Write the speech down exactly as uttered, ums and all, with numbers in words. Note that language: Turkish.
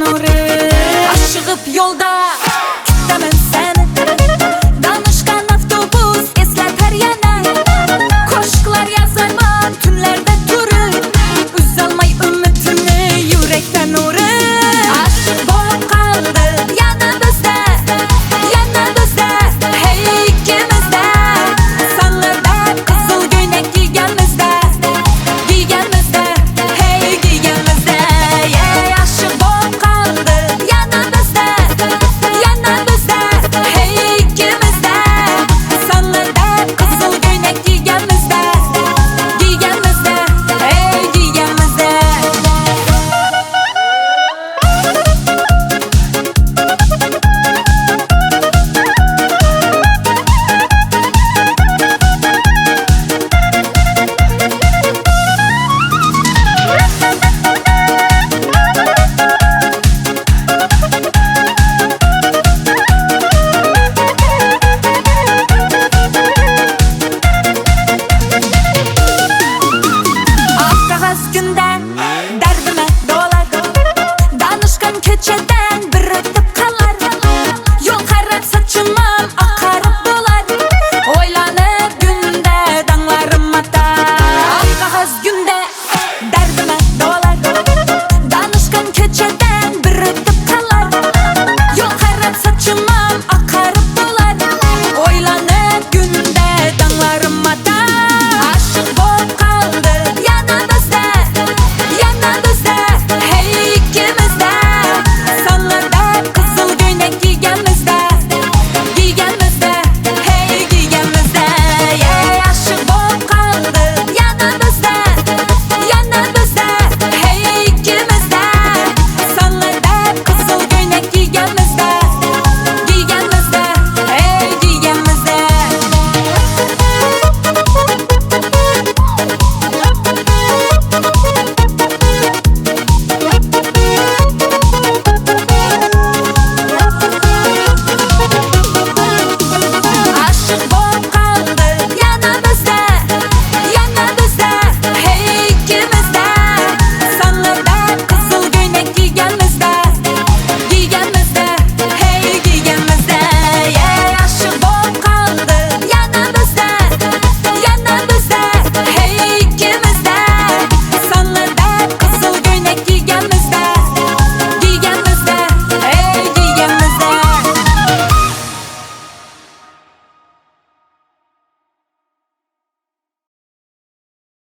nuri. Aşığıp yolda kütlemem seni. Danışkan avtobus esleter yana. Koşuklar yazarman tünlerde durur. Üzalmay ümitini yürekten nuri. Aşık bolup kaldı yanımızda, yanımızda, hey ikimizde. Sanlarda kızıl göйnek giygenmizde, giygenmizde, hey giygenmizde. Yeah, aşık bolup kaldı yanımızda, yanımızda, hey ikimizde. Sanlarda kızıl göйnek giygenmizde, giygenmizde, hey giygenmizde. Ak kağız günde derdime dolar. Danışkan köçede